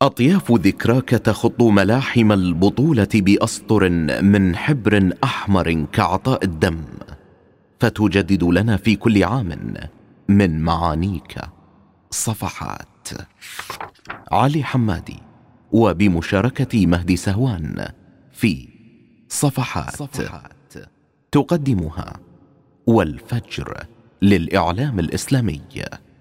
أطياف ذكراك تخط ملاحم البطولة بأسطر من حبر أحمر كعطاء الدم، فتجدد لنا في كل عام من معانيك صفحات. علي حمادي، وبمشاركة مهدي سهوان في صفحات. تقدمها والفجر للإعلام الإسلامي.